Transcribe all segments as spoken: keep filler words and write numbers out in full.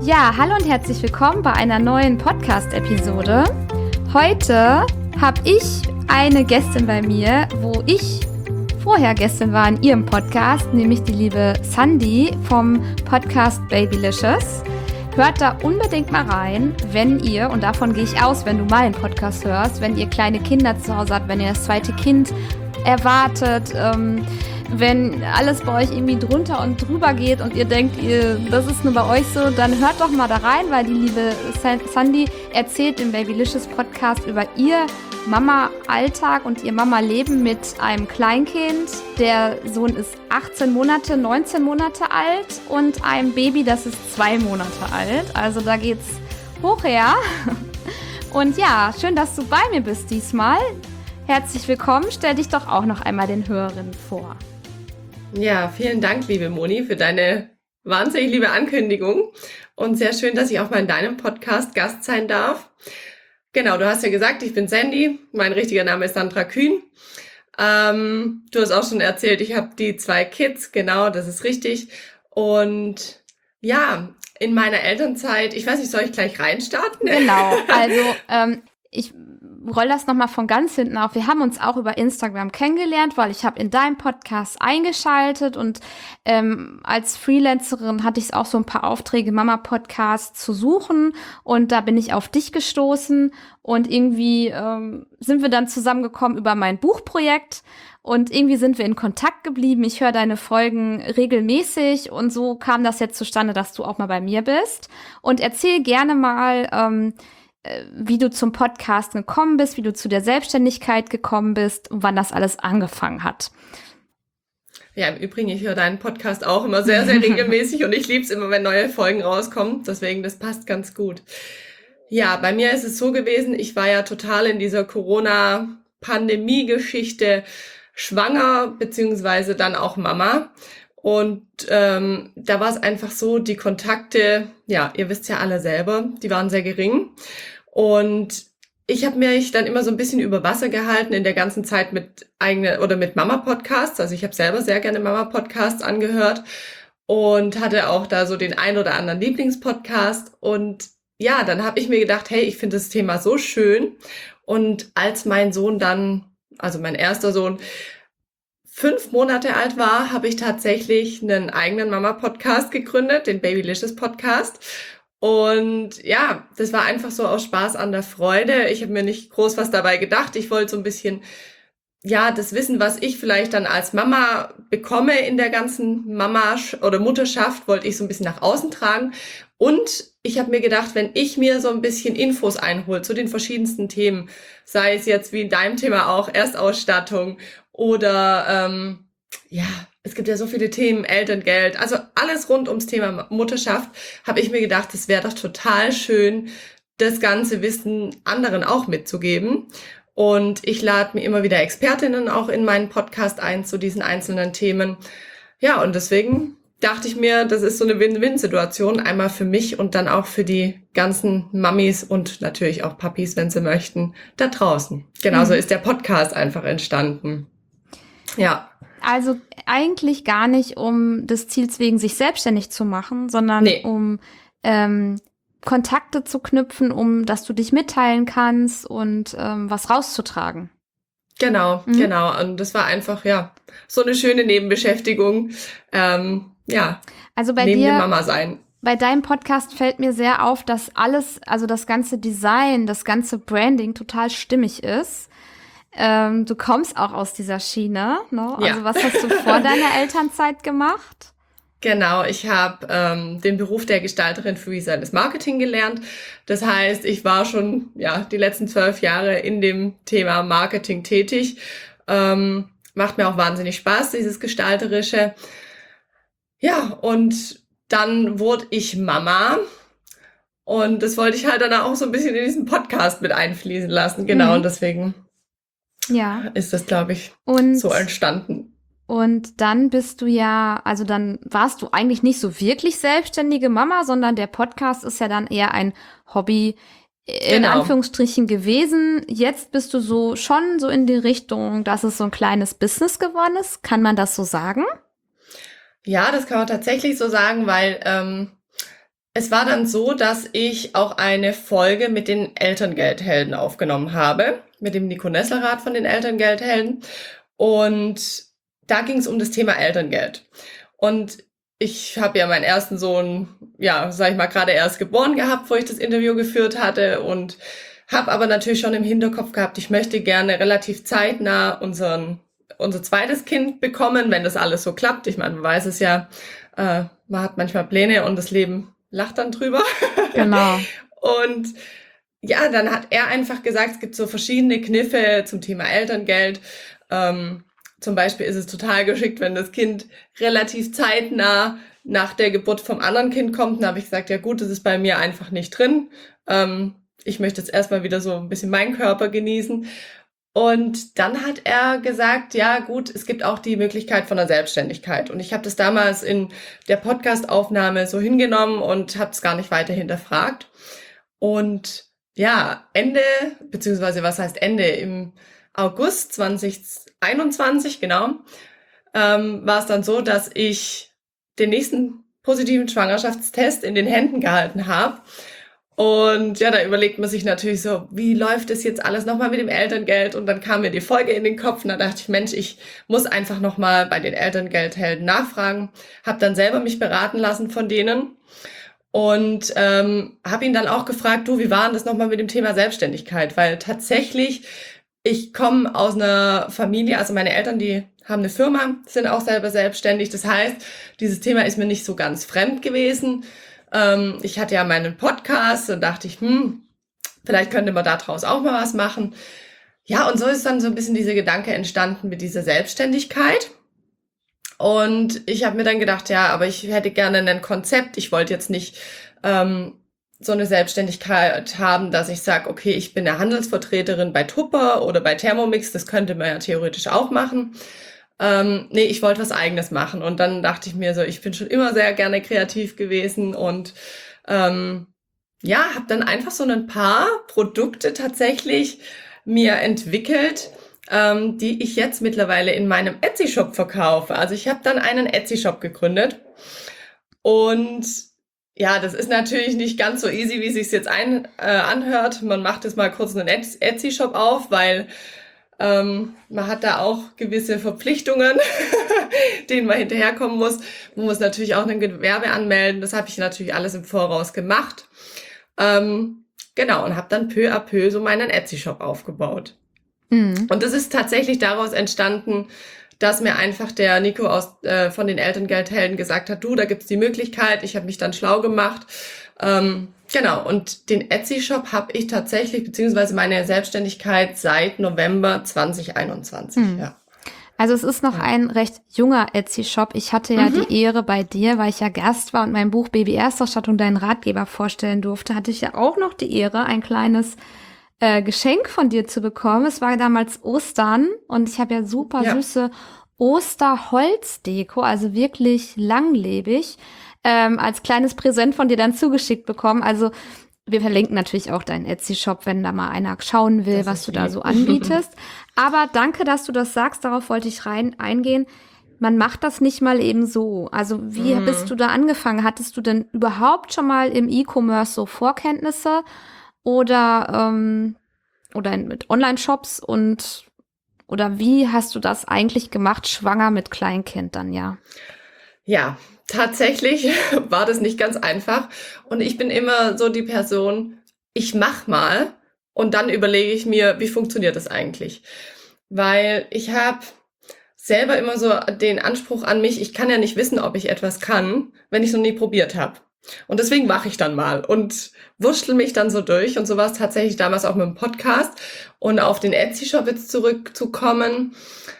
Ja, hallo und herzlich willkommen bei einer neuen Podcast-Episode. Heute habe ich eine Gästin bei mir, wo ich vorher Gästin war in ihrem Podcast, nämlich die liebe Sandy vom Podcast Babylicious. Hört da unbedingt mal rein, wenn ihr, und davon gehe ich aus, wenn du mal einen Podcast hörst, wenn ihr kleine Kinder zu Hause habt, wenn ihr das zweite Kind erwartet, ähm, wenn alles bei euch irgendwie drunter und drüber geht und ihr denkt, ihr, das ist nur bei euch so, dann hört doch mal da rein, weil die liebe Sandy erzählt im Babylicious Podcast über ihr Mama-Alltag und ihr Mama-Leben mit einem Kleinkind. Der Sohn ist achtzehn Monate, neunzehn Monate alt und einem Baby, das ist zwei Monate alt. Also da geht's hoch her. Und ja, schön, dass du bei mir bist diesmal. Herzlich willkommen. Stell dich doch auch noch einmal den Hörerinnen vor. Ja, vielen Dank, liebe Moni, für deine wahnsinnig liebe Ankündigung und sehr schön, dass ich auch mal in deinem Podcast Gast sein darf. Genau, du hast ja gesagt, ich bin Sandy, mein richtiger Name ist Sandra Kühn. Ähm, du hast auch schon erzählt, ich habe die zwei Kids, genau, das ist richtig. Und ja, in meiner Elternzeit, ich weiß nicht, soll ich gleich reinstarten? Genau, also ähm, ich roll das nochmal von ganz hinten auf. Wir haben uns auch über Instagram kennengelernt, weil ich habe in deinem Podcast eingeschaltet und ähm, als Freelancerin hatte ich auch so ein paar Aufträge, Mama-Podcasts zu suchen und da bin ich auf dich gestoßen und irgendwie ähm, sind wir dann zusammengekommen über mein Buchprojekt und irgendwie sind wir in Kontakt geblieben. Ich höre deine Folgen regelmäßig und so kam das jetzt zustande, dass du auch mal bei mir bist und erzähl gerne mal, ähm, wie du zum Podcast gekommen bist, wie du zu der Selbstständigkeit gekommen bist und wann das alles angefangen hat. Ja, im Übrigen, ich höre deinen Podcast auch immer sehr, sehr regelmäßig und ich liebe es immer, wenn neue Folgen rauskommen. Deswegen, das passt ganz gut. Ja, bei mir ist es so gewesen, ich war ja total in dieser Corona-Pandemie-Geschichte schwanger, beziehungsweise dann auch Mama. Und ähm, da war es einfach so, die Kontakte, ja, ihr wisst ja alle selber, die waren sehr gering. Und ich habe mich dann immer so ein bisschen über Wasser gehalten in der ganzen Zeit mit eigenen oder mit Mama-Podcasts. Also ich habe selber sehr gerne Mama-Podcasts angehört und hatte auch da so den ein oder anderen Lieblingspodcast. Und ja, dann habe ich mir gedacht, hey, ich finde das Thema so schön. Und als mein Sohn dann, also mein erster Sohn, fünf Monate alt war, habe ich tatsächlich einen eigenen Mama-Podcast gegründet, den Babylicious Podcast. Und ja, das war einfach so aus Spaß an der Freude. Ich habe mir nicht groß was dabei gedacht. Ich wollte so ein bisschen, ja, das Wissen, was ich vielleicht dann als Mama bekomme in der ganzen Mama- oder Mutterschaft, wollte ich so ein bisschen nach außen tragen. Und ich habe mir gedacht, wenn ich mir so ein bisschen Infos einhole zu den verschiedensten Themen, sei es jetzt wie in deinem Thema auch Erstausstattung oder ähm, ja, es gibt ja so viele Themen, Elterngeld, also alles rund ums Thema Mutterschaft, habe ich mir gedacht, es wäre doch total schön, das ganze Wissen anderen auch mitzugeben. Und ich lade mir immer wieder Expertinnen auch in meinen Podcast ein zu diesen einzelnen Themen. Ja, und deswegen dachte ich mir, das ist so eine Win-Win-Situation, einmal für mich und dann auch für die ganzen Mamis und natürlich auch Papis, wenn sie möchten, da draußen. Genauso mhm. ist der Podcast einfach entstanden. Ja. Also eigentlich gar nicht um des Ziels wegen, sich selbstständig zu machen, sondern nee. um ähm, Kontakte zu knüpfen, um dass du dich mitteilen kannst und ähm, was rauszutragen. Genau, mhm. genau. Und das war einfach, ja, so eine schöne Nebenbeschäftigung. Ähm, ja, also bei neben dir, dem Mama sein. Bei deinem Podcast fällt mir sehr auf, dass alles, also das ganze Design, das ganze Branding total stimmig ist. Ähm, du kommst auch aus dieser Schiene, ne? Also ja. Was hast du vor deiner Elternzeit gemacht? Genau, ich habe ähm, den Beruf der Gestalterin für visuelles Marketing gelernt. Das heißt, ich war schon ja die letzten zwölf Jahre in dem Thema Marketing tätig. Ähm, macht mir auch wahnsinnig Spaß, dieses Gestalterische. Ja, und dann wurde ich Mama. Und das wollte ich halt dann auch so ein bisschen in diesen Podcast mit einfließen lassen. Genau, mhm. und deswegen ja. ist das, glaube ich, und, so entstanden. Und dann bist du ja, also dann warst du eigentlich nicht so wirklich selbstständige Mama, sondern der Podcast ist ja dann eher ein Hobby in genau. Anführungsstrichen gewesen. Jetzt bist du so schon so in die Richtung, dass es so ein kleines Business geworden ist. Kann man das so sagen? Ja, das kann man tatsächlich so sagen, weil ähm, es war dann so, dass ich auch eine Folge mit den Elterngeldhelden aufgenommen habe, mit dem Nico Nesselrath von den Elterngeldhelden. Und da ging es um das Thema Elterngeld. Und ich habe ja meinen ersten Sohn, ja, sag ich mal, gerade erst geboren gehabt, wo ich das Interview geführt hatte und habe aber natürlich schon im Hinterkopf gehabt, ich möchte gerne relativ zeitnah unseren, unser zweites Kind bekommen, wenn das alles so klappt. Ich meine, man weiß es ja, äh, man hat manchmal Pläne und das Leben lacht dann drüber. Genau. Und ja, dann hat er einfach gesagt, es gibt so verschiedene Kniffe zum Thema Elterngeld. Ähm, zum Beispiel ist es total geschickt, wenn das Kind relativ zeitnah nach der Geburt vom anderen Kind kommt. Dann habe ich gesagt, ja gut, das ist bei mir einfach nicht drin. Ähm, ich möchte jetzt erstmal wieder so ein bisschen meinen Körper genießen. Und dann hat er gesagt, ja gut, es gibt auch die Möglichkeit von der Selbstständigkeit. Und ich habe das damals in der Podcast-Aufnahme so hingenommen und habe es gar nicht weiter hinterfragt. Und ja, Ende, beziehungsweise was heißt Ende, im August zwanzig einundzwanzig, genau, ähm, war es dann so, dass ich den nächsten positiven Schwangerschaftstest in den Händen gehalten habe. Und ja, da überlegt man sich natürlich so, wie läuft es jetzt alles nochmal mit dem Elterngeld? Und dann kam mir die Folge in den Kopf und da dachte ich, Mensch, ich muss einfach nochmal bei den Elterngeldhelden nachfragen. Habe dann selber mich beraten lassen von denen und ähm, habe ihn dann auch gefragt, du, wie war denn das nochmal mit dem Thema Selbstständigkeit? Weil tatsächlich, ich komme aus einer Familie, also meine Eltern, die haben eine Firma, sind auch selber selbstständig. Das heißt, dieses Thema ist mir nicht so ganz fremd gewesen. Ähm, ich hatte ja meinen Podcast und dachte ich, hm, vielleicht könnte man daraus auch mal was machen. Ja, und so ist dann so ein bisschen dieser Gedanke entstanden mit dieser Selbstständigkeit. Und ich habe mir dann gedacht, ja, aber ich hätte gerne ein Konzept. Ich wollte jetzt nicht ähm, so eine Selbstständigkeit haben, dass ich sage, okay, ich bin eine Handelsvertreterin bei Tupper oder bei Thermomix. Das könnte man ja theoretisch auch machen. Ähm, nee, ich wollte was Eigenes machen. Und dann dachte ich mir so, ich bin schon immer sehr gerne kreativ gewesen und ähm, ja, habe dann einfach so ein paar Produkte tatsächlich mir entwickelt, ähm, die ich jetzt mittlerweile in meinem Etsy-Shop verkaufe. Also ich habe dann einen Etsy-Shop gegründet und ja, das ist natürlich nicht ganz so easy, wie es sich jetzt ein, äh, anhört. Man macht jetzt mal kurz einen Etsy-Shop auf, weil ähm, man hat da auch gewisse Verpflichtungen, denen man hinterherkommen muss. Man muss natürlich auch ein Gewerbe anmelden. Das habe ich natürlich alles im Voraus gemacht. Ähm, genau, und habe dann peu à peu so meinen Etsy-Shop aufgebaut. Mhm. Und das ist tatsächlich daraus entstanden, dass mir einfach der Nico aus äh, von den Elterngeldhelden gesagt hat, du, da gibt's die Möglichkeit. Ich habe mich dann schlau gemacht. Ähm, genau, und den Etsy-Shop habe ich tatsächlich, beziehungsweise meine Selbstständigkeit seit November zwanzig einundzwanzig. Hm. Ja. Also es ist noch ja. ein recht junger Etsy-Shop. Ich hatte ja mhm. die Ehre bei dir, weil ich ja Gast war und mein Buch Baby Erstausstattung, deinen Ratgeber vorstellen durfte, hatte ich ja auch noch die Ehre, ein kleines äh, Geschenk von dir zu bekommen. Es war damals Ostern und ich habe ja super ja. süße Osterholzdeko, also wirklich langlebig, ähm, als kleines Präsent von dir dann zugeschickt bekommen. Also wir verlinken natürlich auch deinen Etsy-Shop, wenn da mal einer schauen will, das was du lieb. Da so anbietest. Aber danke, dass du das sagst, darauf wollte ich rein eingehen. Man macht das nicht mal eben so. Also wie mhm. bist du da angefangen? Hattest du denn überhaupt schon mal im E-Commerce so Vorkenntnisse oder ähm, oder mit Online-Shops und oder wie hast du das eigentlich gemacht, schwanger mit Kleinkind dann, ja? Ja, tatsächlich war das nicht ganz einfach. Und ich bin immer so die Person, ich mach mal und dann überlege ich mir, wie funktioniert das eigentlich? Weil ich habe selber immer so den Anspruch an mich, ich kann ja nicht wissen, ob ich etwas kann, wenn ich es noch nie probiert habe. Und deswegen mache ich dann mal und wurschtel mich dann so durch. Und so war es tatsächlich damals auch mit dem Podcast. Und auf den Etsy-Shop jetzt zurückzukommen,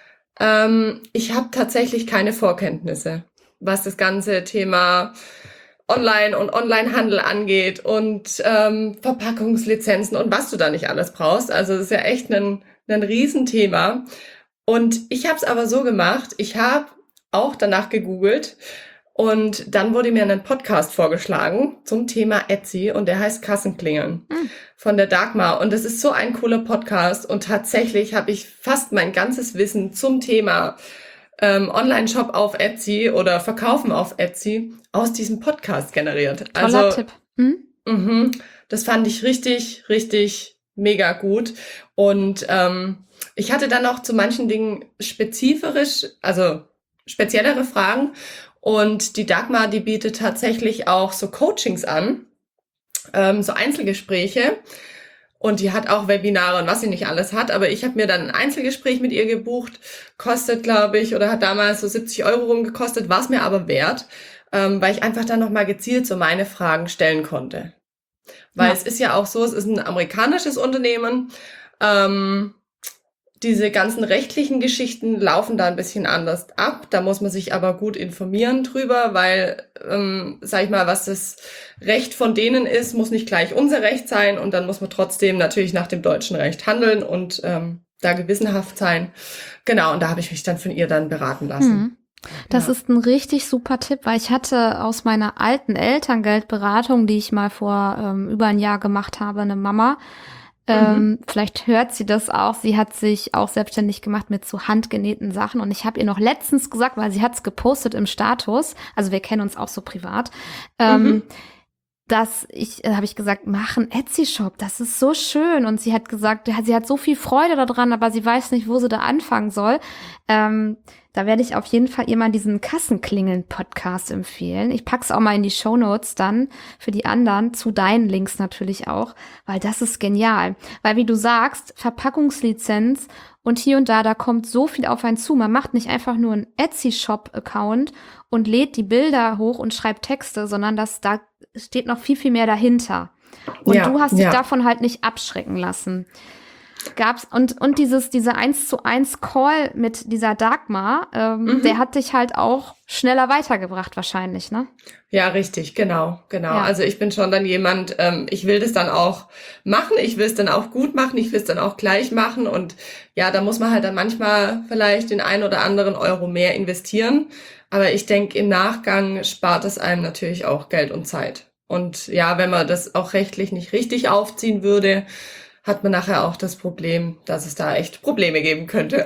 ähm, ich habe tatsächlich keine Vorkenntnisse, was das ganze Thema Online- und Onlinehandel angeht und ähm, Verpackungslizenzen und was du da nicht alles brauchst. Also das ist ja echt ein, ein Riesenthema. Und ich habe es aber so gemacht, ich habe auch danach gegoogelt und dann wurde mir ein Podcast vorgeschlagen zum Thema Etsy und der heißt Kassenklingeln mhm. von der Dagmar. Und das ist so ein cooler Podcast und tatsächlich habe ich fast mein ganzes Wissen zum Thema ähm, Online-Shop auf Etsy oder Verkaufen auf Etsy aus diesem Podcast generiert. Toller Also, Tipp. Hm? Mhm, das fand ich richtig, richtig mega gut. Und ähm, ich hatte dann auch zu manchen Dingen spezifisch, also speziellere Fragen. Und die Dagmar, die bietet tatsächlich auch so Coachings an, ähm, so Einzelgespräche. Und die hat auch Webinare und was sie nicht alles hat. Aber ich habe mir dann ein Einzelgespräch mit ihr gebucht. Kostet, glaube ich, oder hat damals so siebzig Euro rumgekostet, war es mir aber wert, ähm, weil ich einfach dann nochmal gezielt so meine Fragen stellen konnte. Weil Ja. es ist ja auch so, es ist ein amerikanisches Unternehmen. Ähm, diese ganzen rechtlichen Geschichten laufen da ein bisschen anders ab. Da muss man sich aber gut informieren drüber, weil, ähm, sag ich mal, was das Recht von denen ist, muss nicht gleich unser Recht sein. Und dann muss man trotzdem natürlich nach dem deutschen Recht handeln und ähm, da gewissenhaft sein. Genau, und da habe ich mich dann von ihr dann beraten lassen. Hm. Das Ja. ist ein richtig super Tipp, weil ich hatte aus meiner alten Elterngeldberatung, die ich mal vor ähm, über ein Jahr gemacht habe, eine Mama. Ähm, Mhm. vielleicht hört sie das auch. Sie hat sich auch selbstständig gemacht mit so handgenähten Sachen. Und ich habe ihr noch letztens gesagt, weil sie hat's gepostet im Status, also wir kennen uns auch so privat, ähm, Mhm. dass ich, äh, habe ich gesagt, mach einen Etsy-Shop, das ist so schön. Und sie hat gesagt, sie hat so viel Freude daran, aber sie weiß nicht, wo sie da anfangen soll. Ähm, da werde ich auf jeden Fall ihr mal diesen Kassenklingeln-Podcast empfehlen. Ich pack's auch mal in die Shownotes dann für die anderen, zu deinen Links natürlich auch, weil das ist genial. Weil wie du sagst, Verpackungslizenz und hier und da, da kommt so viel auf einen zu. Man macht nicht einfach nur einen Etsy-Shop-Account und lädt die Bilder hoch und schreibt Texte, sondern das, da steht noch viel, viel mehr dahinter. Und Ja, du hast dich ja. davon halt nicht abschrecken lassen. Gab's, und, und dieses, dieser eins zu eins Call mit dieser Dagmar, ähm, Mhm. der hat dich halt auch schneller weitergebracht wahrscheinlich, ne? Ja, richtig, genau, genau. Ja. Also ich bin schon dann jemand, ähm, ich will das dann auch machen, ich will es dann auch gut machen, ich will es dann auch gleich machen und ja, da muss man halt dann manchmal vielleicht den ein oder anderen Euro mehr investieren, aber ich denke, im Nachgang spart es einem natürlich auch Geld und Zeit. Und ja, wenn man das auch rechtlich nicht richtig aufziehen würde, hat man nachher auch das Problem, dass es da echt Probleme geben könnte.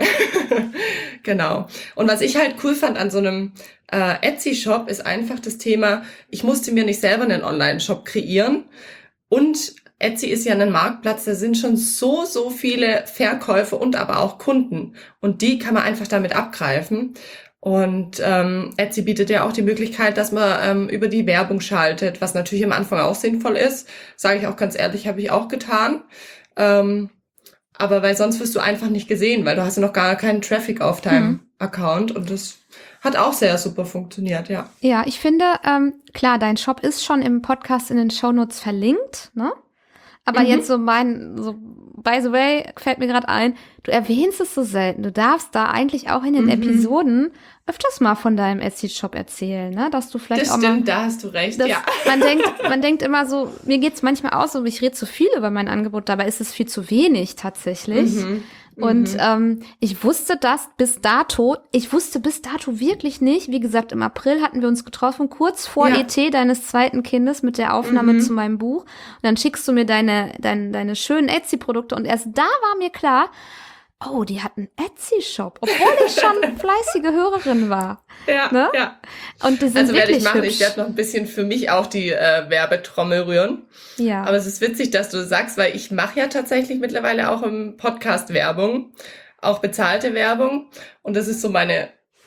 Genau. Und was ich halt cool fand an so einem äh, Etsy-Shop ist einfach das Thema, ich musste mir nicht selber einen Online-Shop kreieren. Und Etsy ist ja ein Marktplatz, da sind schon so, so viele Verkäufer und aber auch Kunden. Und die kann man einfach damit abgreifen. Und ähm, Etsy bietet ja auch die Möglichkeit, dass man ähm, über die Werbung schaltet, was natürlich am Anfang auch sinnvoll ist. Sage ich auch ganz ehrlich, habe ich auch getan. Ähm, aber weil sonst wirst du einfach nicht gesehen, weil du hast ja noch gar keinen Traffic auf deinem Mhm. Account und das hat auch sehr super funktioniert, ja. Ja, ich finde, ähm, klar, dein Shop ist schon im Podcast in den Shownotes verlinkt, ne? Aber Mhm. jetzt so mein, so, by the way, fällt mir gerade ein, du erwähnst es so selten. Du darfst da eigentlich auch in den Mhm. Episoden öfters mal von deinem Etsy-Shop erzählen, ne? Dass du vielleicht Das auch stimmt, mal. da hast du recht, Das, ja. man denkt, man denkt immer so, mir geht's manchmal aus, so ich rede zu viel über mein Angebot, dabei ist es viel zu wenig tatsächlich. Mhm. Und Mhm. ähm, ich wusste das bis dato, ich wusste bis dato wirklich nicht, wie gesagt, im April hatten wir uns getroffen, kurz vor Ja. E T deines zweiten Kindes mit der Aufnahme Mhm. zu meinem Buch. Und dann schickst du mir deine, deine, deine schönen Etsy-Produkte und erst da war mir klar, oh, die hat einen Etsy-Shop, obwohl ich schon fleißige Hörerin war. Ja, Ne? ja. Und die sind Also werde wirklich ich machen, hübsch. ich werde noch ein bisschen für mich auch die äh, Werbetrommel rühren. Ja. Aber es ist witzig, dass du sagst, weil ich mache ja tatsächlich mittlerweile auch im Podcast Werbung, auch bezahlte Werbung. Und das ist so meine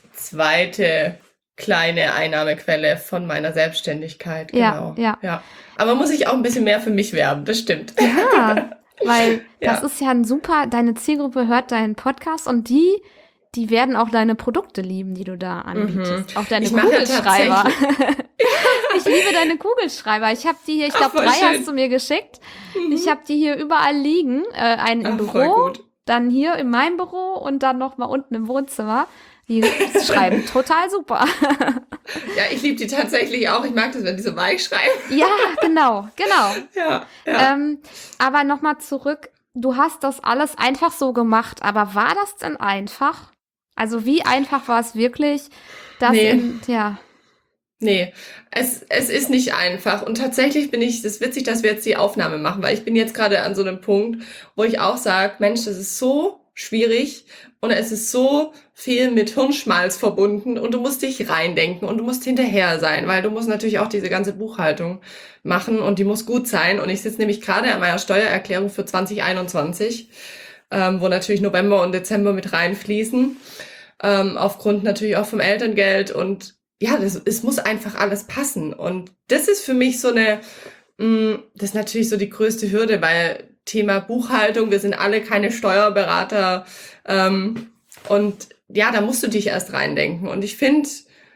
zweite kleine Einnahmequelle von meiner Selbstständigkeit. Ja, Genau. ja. ja. Aber muss ich auch ein bisschen mehr für mich werben, das stimmt. Ja, weil das Ja. ist ja ein super, deine Zielgruppe hört deinen Podcast und die, die werden auch deine Produkte lieben, die du da anbietest. Auch deine Ich mache ja Kugelschreiber. Ich liebe deine Kugelschreiber. Ich habe die hier, ich Ach, glaube, voll drei schön. hast du mir geschickt. Ich habe die hier überall liegen. Äh, einen im Ach, voll Büro, gut. dann hier in meinem Büro und dann noch mal unten im Wohnzimmer. Die schreiben total super. Ja, ich liebe die tatsächlich auch. Ich mag das, wenn die so weich schreiben. Ja, genau, genau. Ja, ja. Ähm, aber nochmal zurück, du hast das alles einfach so gemacht, aber war das denn einfach? Also wie einfach war es wirklich, dass Nee. in, ja, Nee, es, es ist nicht einfach. Und tatsächlich bin ich, das ist witzig, dass wir jetzt die Aufnahme machen, weil ich bin jetzt gerade an so einem Punkt, wo ich auch sage, Mensch, das ist so schwierig und es ist so viel mit Hirnschmalz verbunden und du musst dich reindenken und du musst hinterher sein, weil du musst natürlich auch diese ganze Buchhaltung machen und die muss gut sein. Und ich sitze nämlich gerade an meiner Steuererklärung für zwanzig einundzwanzig, ähm, wo natürlich November und Dezember mit reinfließen, ähm, aufgrund natürlich auch vom Elterngeld. Und ja, das, es muss einfach alles passen. Und das ist für mich so eine, mh, das ist natürlich so die größte Hürde, weil Thema Buchhaltung, wir sind alle keine Steuerberater, ähm, und ja, da musst du dich erst reindenken. Und ich finde,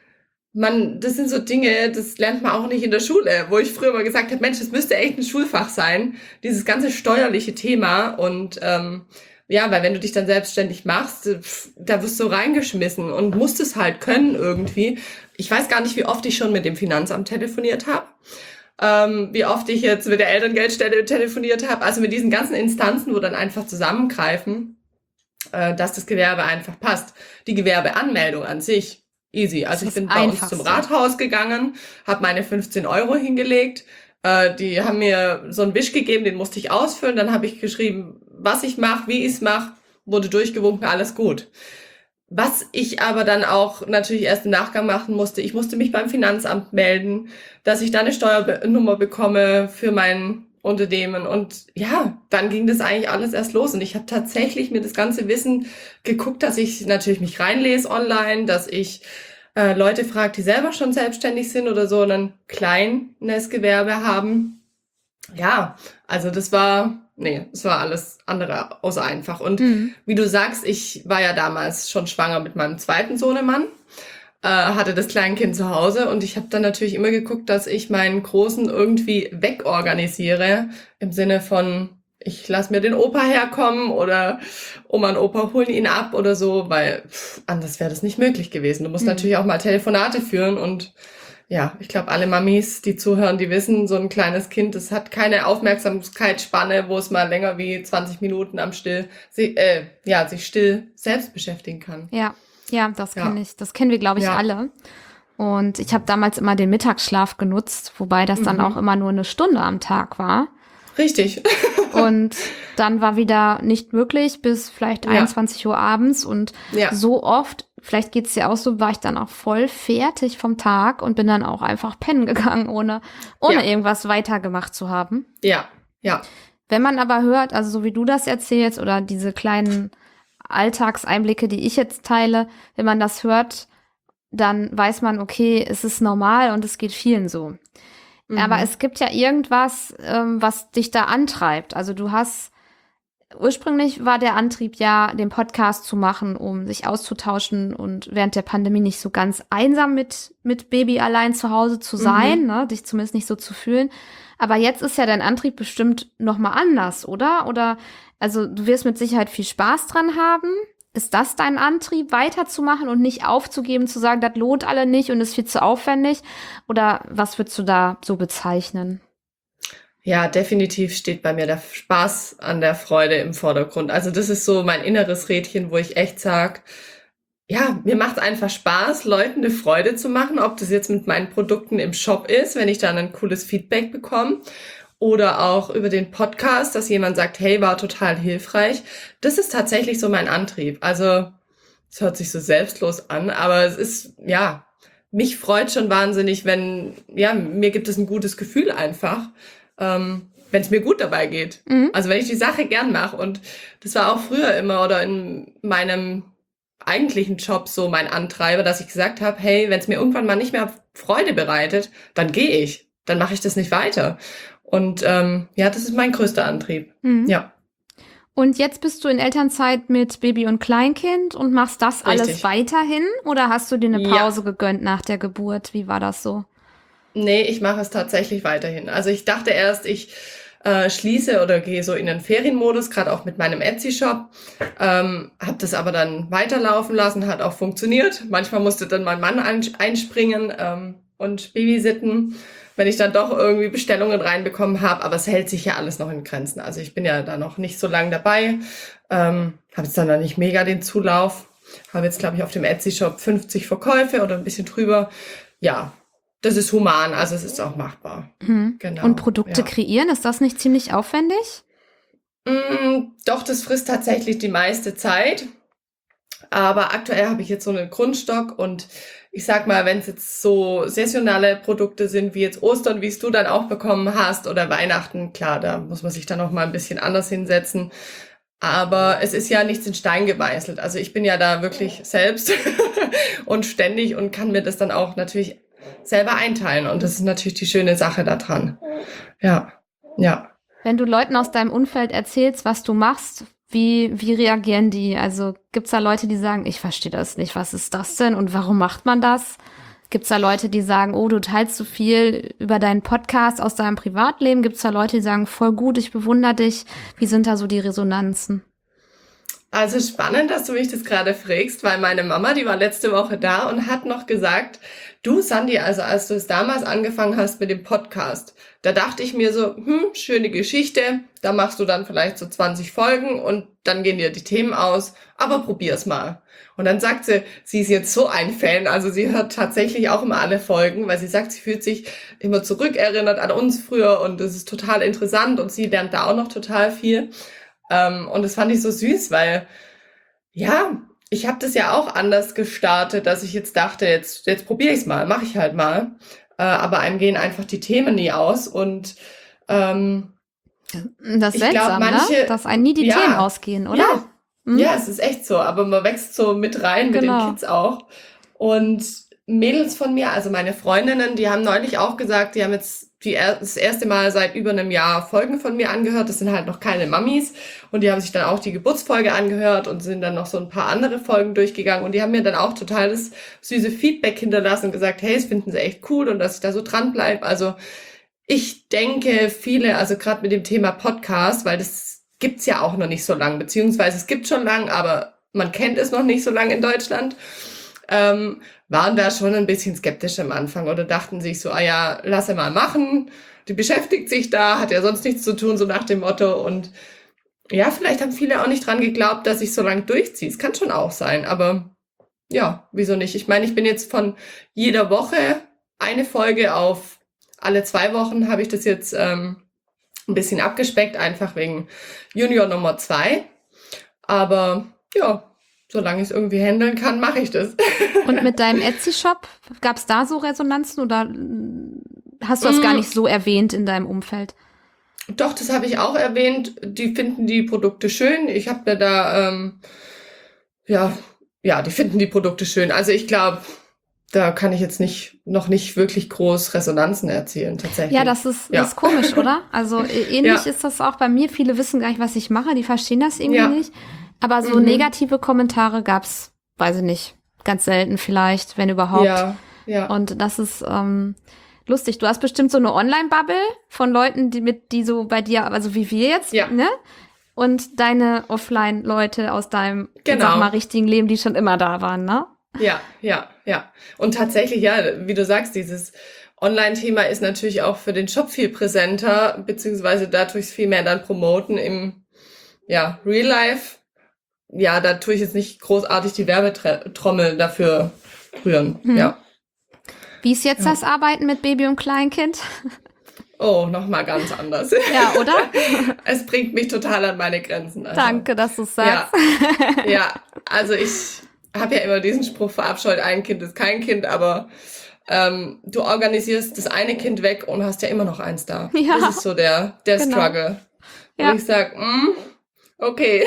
man, das sind so Dinge, das lernt man auch nicht in der Schule, wo ich früher mal gesagt habe, Mensch, das müsste echt ein Schulfach sein, dieses ganze steuerliche Thema. Und ähm, ja, weil wenn du dich dann selbstständig machst, pf, da wirst du reingeschmissen und musst es halt können irgendwie. Ich weiß gar nicht, wie oft ich schon mit dem Finanzamt telefoniert habe. Ähm, wie oft ich jetzt mit der Elterngeldstelle telefoniert habe, also mit diesen ganzen Instanzen, wo dann einfach zusammengreifen, äh, dass das Gewerbe einfach passt. Die Gewerbeanmeldung an sich, easy. Also ich bin bei uns zum Rathaus gegangen, habe meine fünfzehn Euro hingelegt, äh, die haben mir so einen Wisch gegeben, den musste ich ausfüllen, dann habe ich geschrieben, was ich mache, wie ich es mache, wurde durchgewunken, alles gut. Was ich aber dann auch natürlich erst im Nachgang machen musste, ich musste mich beim Finanzamt melden, dass ich da eine Steuernummer bekomme für mein Unternehmen. Und ja, dann ging das eigentlich alles erst los. Und ich habe tatsächlich mir das ganze Wissen geguckt, dass ich natürlich mich reinlese online, dass ich äh, Leute frage, die selber schon selbstständig sind oder so ein kleines Gewerbe haben. Ja, also das war... Nee, es war alles andere außer einfach. Und mhm. wie du sagst, ich war ja damals schon schwanger mit meinem zweiten Sohnemann, äh, hatte das Kleinkind zu Hause und ich habe dann natürlich immer geguckt, dass ich meinen Großen irgendwie wegorganisiere, im Sinne von, ich lasse mir den Opa herkommen oder Oma und Opa holen ihn ab oder so, weil pff, anders wäre das nicht möglich gewesen. Du musst mhm. natürlich auch mal Telefonate führen und ja, ich glaube, alle Mamis, die zuhören, die wissen, so ein kleines Kind, das hat keine Aufmerksamkeitsspanne, wo es mal länger wie zwanzig Minuten am Still, äh, ja, sich still selbst beschäftigen kann. Ja, ja, das ja. kenne ich. Das kennen wir, glaube ich, ja. alle. Und ich habe damals immer den Mittagsschlaf genutzt, wobei das dann mhm. auch immer nur eine Stunde am Tag war. Richtig. Und dann war wieder nicht möglich bis vielleicht ja. einundzwanzig Uhr abends und ja. so oft, vielleicht geht's dir auch so, war ich dann auch voll fertig vom Tag und bin dann auch einfach pennen gegangen, ohne, ohne ja. irgendwas weitergemacht zu haben. Ja, ja. Wenn man aber hört, also so wie du das erzählst oder diese kleinen Alltagseinblicke, die ich jetzt teile, wenn man das hört, dann weiß man, okay, es ist normal und es geht vielen so. Mhm. Aber es gibt ja irgendwas, ähm, was dich da antreibt. Also du hast, ursprünglich war der Antrieb ja, den Podcast zu machen, um sich auszutauschen und während der Pandemie nicht so ganz einsam mit, mit Baby allein zu Hause zu sein, mhm. ne, dich zumindest nicht so zu fühlen. Aber jetzt ist ja dein Antrieb bestimmt nochmal anders, oder? Oder, also du wirst mit Sicherheit viel Spaß dran haben. Ist das dein Antrieb, weiterzumachen und nicht aufzugeben, zu sagen, das lohnt alle nicht und ist viel zu aufwendig? Oder was würdest du da so bezeichnen? Ja, definitiv steht bei mir der Spaß an der Freude im Vordergrund. Also das ist so mein inneres Rädchen, wo ich echt sage, ja, mir macht einfach Spaß, Leuten eine Freude zu machen, ob das jetzt mit meinen Produkten im Shop ist, wenn ich dann ein cooles Feedback bekomme. Oder auch über den Podcast, dass jemand sagt, hey, war total hilfreich. Das ist tatsächlich so mein Antrieb. Also, es hört sich so selbstlos an, aber es ist, ja, mich freut schon wahnsinnig, wenn, ja, mir gibt es ein gutes Gefühl einfach, ähm, wenn es mir gut dabei geht. Mhm. Also, wenn ich die Sache gern mache. Und das war auch früher immer oder in meinem eigentlichen Job so mein Antreiber, dass ich gesagt habe, hey, wenn es mir irgendwann mal nicht mehr Freude bereitet, dann gehe ich. Dann mache ich das nicht weiter. Und ähm, ja, das ist mein größter Antrieb. Mhm. Ja. Und jetzt bist du in Elternzeit mit Baby und Kleinkind und machst das Richtig. Alles weiterhin? Oder hast du dir eine Pause ja. gegönnt nach der Geburt? Wie war das so? Nee, ich mache es tatsächlich weiterhin. Also ich dachte erst, ich äh, schließe oder gehe so in den Ferienmodus, gerade auch mit meinem Etsy-Shop. Ähm, habe das aber dann weiterlaufen lassen, hat auch funktioniert. Manchmal musste dann mein Mann einspringen ähm, und babysitten, wenn ich dann doch irgendwie Bestellungen reinbekommen habe, aber es hält sich ja alles noch in Grenzen. Also ich bin ja da noch nicht so lange dabei, ähm, habe jetzt dann noch nicht mega den Zulauf, habe jetzt, glaube ich, auf dem Etsy-Shop fünfzig Verkäufe oder ein bisschen drüber. Ja, das ist human, also es ist auch machbar. Mhm. Genau. Und Produkte ja. kreieren, ist das nicht ziemlich aufwendig? Mm, doch, das frisst tatsächlich die meiste Zeit. Aber aktuell habe ich jetzt so einen Grundstock und ich sag mal, wenn es jetzt so saisonale Produkte sind, wie jetzt Ostern, wie es du dann auch bekommen hast, oder Weihnachten, klar, da muss man sich dann noch mal ein bisschen anders hinsetzen. Aber es ist ja nichts in Stein gemeißelt. Also ich bin ja da wirklich selbst und ständig und kann mir das dann auch natürlich selber einteilen. Und das ist natürlich die schöne Sache daran. Ja, ja. Wenn du Leuten aus deinem Umfeld erzählst, was du machst, wie, wie reagieren die? Also gibt's da Leute, die sagen, ich verstehe das nicht, was ist das denn und warum macht man das? Gibt's da Leute, die sagen, oh, du teilst so viel über deinen Podcast aus deinem Privatleben? Gibt's da Leute, die sagen, voll gut, ich bewundere dich? Wie sind da so die Resonanzen? Also spannend, dass du mich das gerade fragst, weil meine Mama, die war letzte Woche da und hat noch gesagt, du Sandy, also als du es damals angefangen hast mit dem Podcast, da dachte ich mir so, hm, schöne Geschichte, da machst du dann vielleicht so zwanzig Folgen und dann gehen dir die Themen aus, aber probier's mal. Und dann sagt sie, sie ist jetzt so ein Fan, also sie hört tatsächlich auch immer alle Folgen, weil sie sagt, sie fühlt sich immer zurückerinnert an uns früher und es ist total interessant und sie lernt da auch noch total viel. Ähm, und das fand ich so süß, weil, ja, ich habe das ja auch anders gestartet, dass ich jetzt dachte, jetzt, jetzt probiere ich es mal, mache ich halt mal. Äh, aber einem gehen einfach die Themen nie aus und ähm, das ist ich glaub, seltsam, manche, ne? Dass einem nie die ja, Themen ausgehen, oder? Ja, Hm? ja, es ist echt so, aber man wächst so mit rein mit Genau. den Kids auch. Und Mädels von mir, also meine Freundinnen, die haben neulich auch gesagt, die haben jetzt die er das erste Mal seit über einem Jahr Folgen von mir angehört. Das sind halt noch keine Mamis. Und die haben sich dann auch die Geburtsfolge angehört und sind dann noch so ein paar andere Folgen durchgegangen. Und die haben mir dann auch total das süße Feedback hinterlassen und gesagt, hey, das finden sie echt cool und dass ich da so dran bleibe. Also ich denke, viele, also gerade mit dem Thema Podcast, weil das gibt's ja auch noch nicht so lang, beziehungsweise es gibt schon lang, aber man kennt es noch nicht so lang in Deutschland, ähm, waren da schon ein bisschen skeptisch am Anfang oder dachten sich so, ah ja, lass er mal machen, die beschäftigt sich da, hat ja sonst nichts zu tun, so nach dem Motto. Und ja, vielleicht haben viele auch nicht dran geglaubt, dass ich so lang durchziehe. Es kann schon auch sein, aber ja, wieso nicht? Ich meine, ich bin jetzt von jeder Woche eine Folge auf alle zwei Wochen habe ich das jetzt ähm, ein bisschen abgespeckt, einfach wegen Junior Nummer zwei. Aber ja, solange ich es irgendwie handeln kann, mache ich das. Und mit deinem Etsy-Shop, gab es da so Resonanzen oder hast du das mm. gar nicht so erwähnt in deinem Umfeld? Doch, das habe ich auch erwähnt. Die finden die Produkte schön. Ich habe mir da, ähm, ja, ja, die finden die Produkte schön. Also ich glaube, da kann ich jetzt nicht noch nicht wirklich groß Resonanzen erzielen, tatsächlich. Ja, das ist, ja. das ist komisch, oder? Also ähnlich ja. ist das auch bei mir. Viele wissen gar nicht, was ich mache. Die verstehen das irgendwie ja. nicht. Aber so mhm. negative Kommentare gab's, weiß ich nicht, ganz selten vielleicht, wenn überhaupt. Ja, ja. Und das ist ähm, lustig. Du hast bestimmt so eine Online-Bubble von Leuten, die mit, die so bei dir, also wie wir jetzt, ja. ne? Und deine Offline-Leute aus deinem, genau. sag mal, richtigen Leben, die schon immer da waren, ne? Ja, ja, ja. Und tatsächlich, ja, wie du sagst, dieses Online-Thema ist natürlich auch für den Shop viel präsenter, beziehungsweise da tue ich es viel mehr dann promoten im, ja, Real Life. Ja, da tue ich jetzt nicht großartig die Werbetrommel dafür rühren, hm. ja. Wie ist jetzt ja. das Arbeiten mit Baby und Kleinkind? Oh, nochmal ganz anders. Ja, oder? Es bringt mich total an meine Grenzen. Also. Danke, dass du es sagst. Ja, ja, also ich habe ja immer diesen Spruch verabscheut, ein Kind ist kein Kind, aber ähm, du organisierst das eine Kind weg und hast ja immer noch eins da. Ja. Das ist so der, der genau. Struggle. Ja. Und ich sag, mm, okay.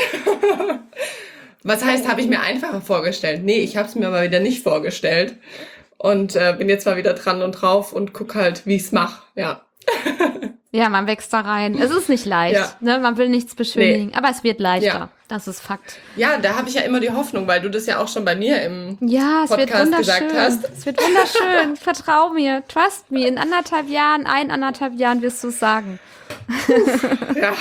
Was heißt, habe ich mir einfacher vorgestellt? Nee, ich habe es mir aber wieder nicht vorgestellt. Und äh, bin jetzt mal wieder dran und drauf und guck halt, wie ich es mache. Ja. Ja, man wächst da rein. Es ist nicht leicht, ja. ne? Man will nichts beschönigen, nee. aber es wird leichter. Ja. Das ist Fakt. Ja, da habe ich ja immer die Hoffnung, weil du das ja auch schon bei mir im ja, Podcast gesagt hast. Es wird wunderschön. Vertrau mir, trust me. In anderthalb Jahren, ein anderthalb Jahren wirst du es sagen. Ja.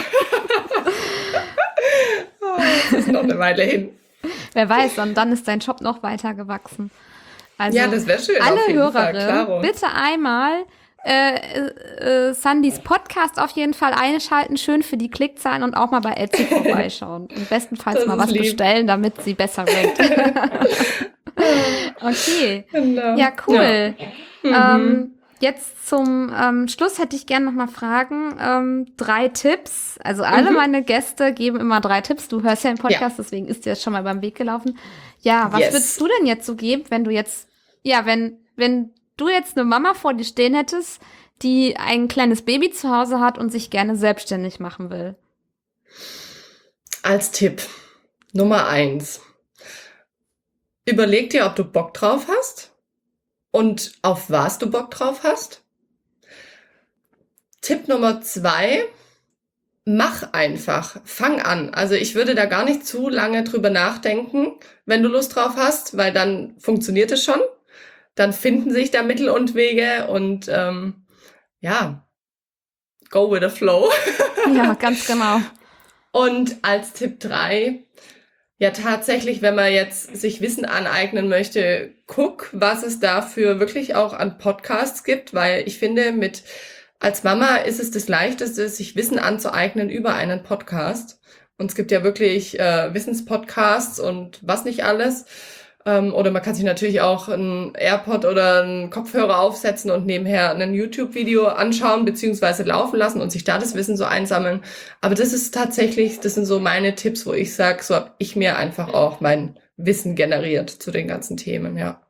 Oh, das ist noch eine Weile hin. Wer weiß, und dann ist dein Job noch weiter gewachsen. Also, ja, das wäre schön. Alle auf jeden Hörerinnen, Fall, bitte einmal äh, äh, Sandys Podcast auf jeden Fall einschalten, schön für die Klickzahlen und auch mal bei Etsy vorbeischauen. Und bestenfalls das mal was lieb. bestellen, damit sie besser rankt. Okay. Genau. Ja, cool. Ja. Ähm, jetzt zum ähm, Schluss hätte ich gerne noch mal Fragen. Ähm, drei Tipps. Also alle mhm. meine Gäste geben immer drei Tipps. Du hörst ja den Podcast, ja. deswegen ist dir das schon mal beim Weg gelaufen. Ja, was yes. würdest du denn jetzt so geben, wenn du jetzt, ja, wenn, wenn du jetzt eine Mama vor dir stehen hättest, die ein kleines Baby zu Hause hat und sich gerne selbstständig machen will? Als Tipp Nummer eins. Überleg dir, ob du Bock drauf hast und auf was du Bock drauf hast. Tipp Nummer zwei. Mach einfach. Fang an. Also ich würde da gar nicht zu lange drüber nachdenken, wenn du Lust drauf hast, weil dann funktioniert es schon. Dann finden sich da Mittel und Wege und ähm, ja, go with the flow. Ja, ganz genau. Und als Tipp drei, ja tatsächlich, wenn man jetzt sich Wissen aneignen möchte, guck, was es dafür wirklich auch an Podcasts gibt, weil ich finde, mit als Mama ist es das Leichteste, sich Wissen anzueignen über einen Podcast. Und es gibt ja wirklich äh, Wissenspodcasts und was nicht alles. Ähm, oder man kann sich natürlich auch einen AirPod oder einen Kopfhörer aufsetzen und nebenher ein YouTube-Video anschauen beziehungsweise laufen lassen und sich da das Wissen so einsammeln. Aber das ist tatsächlich, das sind so meine Tipps, wo ich sage, so habe ich mir einfach auch mein Wissen generiert zu den ganzen Themen, ja.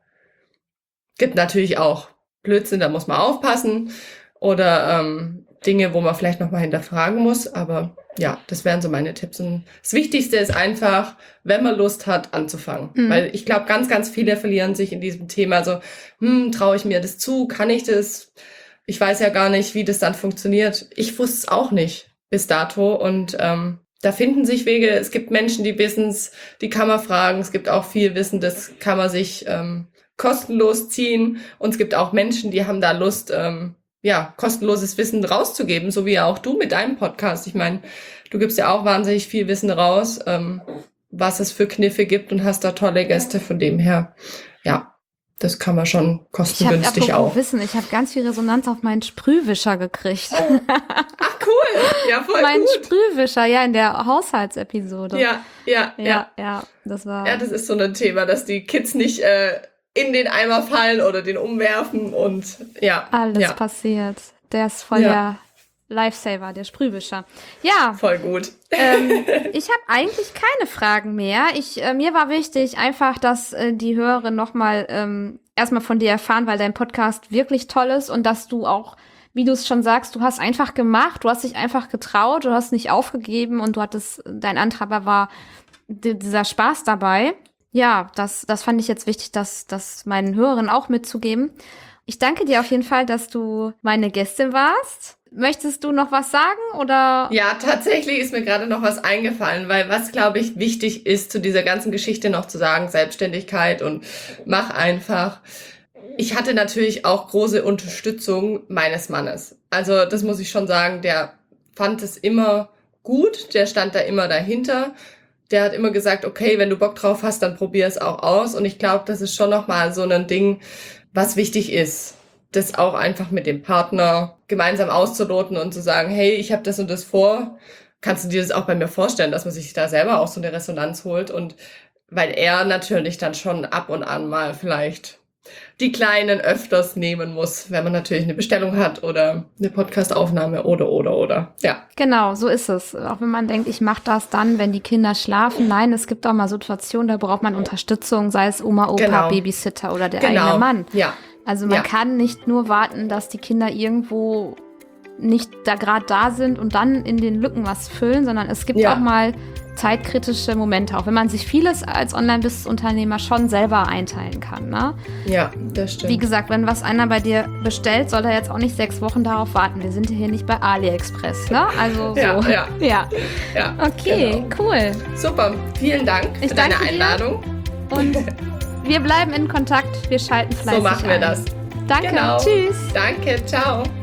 Gibt natürlich auch Blödsinn, da muss man aufpassen. Oder ähm, Dinge, wo man vielleicht nochmal hinterfragen muss. Aber ja, das wären so meine Tipps. Und das Wichtigste ist einfach, wenn man Lust hat, anzufangen. Mhm. Weil ich glaube, ganz, ganz viele verlieren sich in diesem Thema. So, hm, traue ich mir das zu? Kann ich das? Ich weiß ja gar nicht, wie das dann funktioniert. Ich wusste es auch nicht bis dato. Und ähm, da finden sich Wege. Es gibt Menschen, die wissen es, die kann man fragen. Es gibt auch viel Wissen, das kann man sich ähm, kostenlos ziehen. Und es gibt auch Menschen, die haben da Lust, ähm, ja, kostenloses Wissen rauszugeben, so wie auch du mit deinem Podcast. Ich meine, du gibst ja auch wahnsinnig viel Wissen raus, ähm, was es für Kniffe gibt und hast da tolle Gäste, von dem her, ja, das kann man schon kostengünstig ich hab, auch. Wissen, ich habe ganz viel Resonanz auf meinen Sprühwischer gekriegt. Ach cool, ja voll mein gut. Mein Sprühwischer, ja, in der Haushaltsepisode. Ja, ja, ja, ja, ja, das war. Ja, das ist so ein Thema, dass die Kids nicht äh, in den Eimer fallen oder den umwerfen und ja. Alles ja. passiert. Der ist voll ja. der Lifesaver, der Sprühwischer. Ja. Voll gut. Ähm, ich habe eigentlich keine Fragen mehr. Ich, äh, mir war wichtig einfach, dass äh, die Hörerinnen nochmal ähm, erstmal von dir erfahren, weil dein Podcast wirklich toll ist und dass du auch, wie du es schon sagst, du hast einfach gemacht, du hast dich einfach getraut, du hast nicht aufgegeben und du hattest, dein Antreiber war d- dieser Spaß dabei. Ja, das, das fand ich jetzt wichtig, das, das meinen Hörern auch mitzugeben. Ich danke dir auf jeden Fall, dass du meine Gästin warst. Möchtest du noch was sagen oder? Ja, tatsächlich ist mir gerade noch was eingefallen, weil was, glaube ich, wichtig ist, zu dieser ganzen Geschichte noch zu sagen, Selbstständigkeit und mach einfach. Ich hatte natürlich auch große Unterstützung meines Mannes. Also das muss ich schon sagen, der fand es immer gut, der stand da immer dahinter. Der hat immer gesagt, okay, wenn du Bock drauf hast, dann probier es auch aus. Und ich glaube, das ist schon nochmal so ein Ding, was wichtig ist, das auch einfach mit dem Partner gemeinsam auszuloten und zu sagen, hey, ich habe das und das vor. Kannst du dir das auch bei mir vorstellen, dass man sich da selber auch so eine Resonanz holt? Und weil er natürlich dann schon ab und an mal vielleicht die Kleinen öfters nehmen muss, wenn man natürlich eine Bestellung hat oder eine Podcastaufnahme oder, oder, oder. Ja. Genau, so ist es. Auch wenn man denkt, ich mache das dann, wenn die Kinder schlafen. Nein, es gibt auch mal Situationen, da braucht man Unterstützung, sei es Oma, Opa, genau. Babysitter oder der genau. eigene Mann. Ja. Also man ja. kann nicht nur warten, dass die Kinder irgendwo nicht da gerade da sind und dann in den Lücken was füllen, sondern es gibt ja. auch mal zeitkritische Momente, auch wenn man sich vieles als Online-Business-Unternehmer schon selber einteilen kann. Ne? Ja, das stimmt. Wie gesagt, wenn was einer bei dir bestellt, soll er jetzt auch nicht sechs Wochen darauf warten. Wir sind hier nicht bei AliExpress, ne? Also so. Ja, ja. ja. ja okay, genau. cool. Super, vielen Dank ich für deine Einladung. Dir. Und wir bleiben in Kontakt, wir schalten fleißig So machen wir ein. das. Danke, genau. tschüss. Danke, ciao.